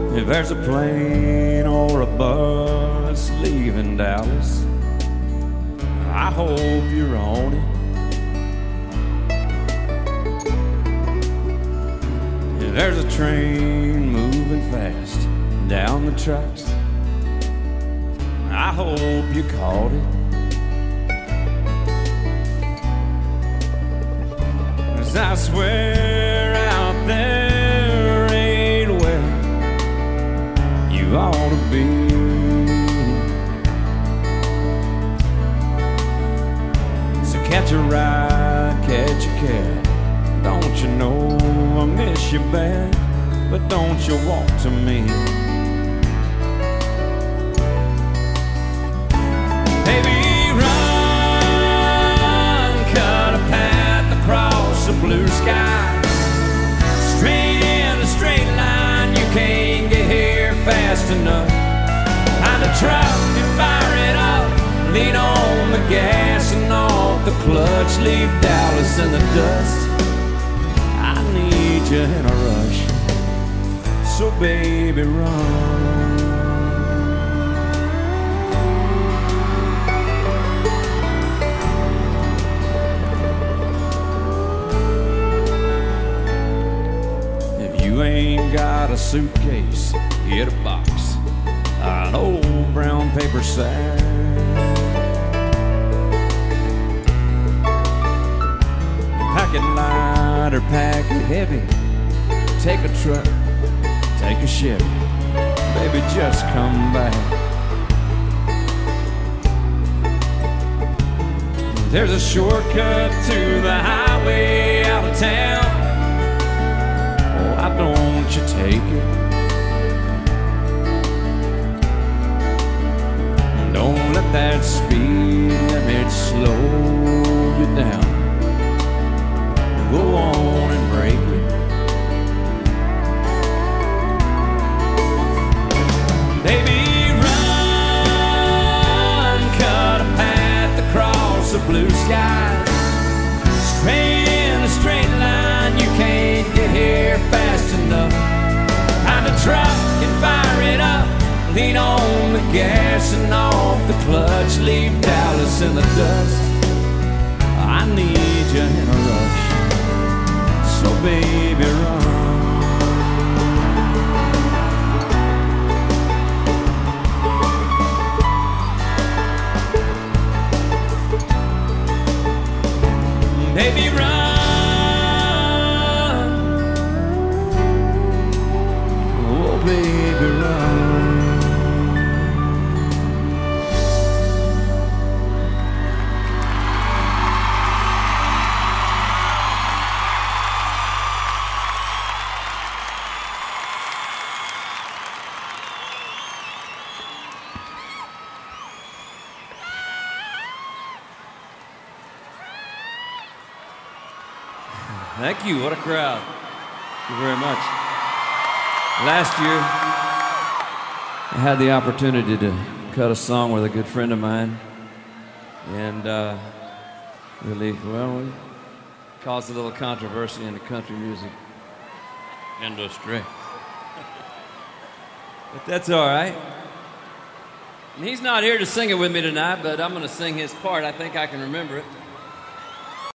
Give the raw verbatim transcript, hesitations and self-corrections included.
If there's a plane or a bus leaving Dallas, I hope you're on it. If there's a train moving fast down the tracks, I hope you caught it. 'Cause I swear out there ain't where you ought to be. So catch a ride, catch a cab. Don't you know I miss you bad, but don't you walk to me. Baby, run, cut a path across the blue sky. Straight in a straight line, you can't get here fast enough. Find a truck and fire it up, lean on the gas and off the clutch, leave Dallas in the dust. I need you in a rush, so baby run. If you ain't got a suitcase, get a box, an old brown paper sack. Pack it light or pack it heavy. Take a truck, take a ship. Baby, just come back. There's a shortcut to the highway out of town. Oh, why don't you take it? Don't let that speed limit slow you down. Go on and break it. Baby, run, cut a path across the blue skies. Straight in a straight line, you can't get here fast enough. Find a truck and fire it up, lean on the gas and off the clutch, leave Dallas in the dust. I need you in a rush, so baby run. Baby run, oh baby run. Thank you. What a crowd. Thank you very much. Last year, I had the opportunity to cut a song with a good friend of mine. And uh, really, well, we caused a little controversy in the country music industry. But that's all right. And he's not here to sing it with me tonight, but I'm going to sing his part. I think I can remember it.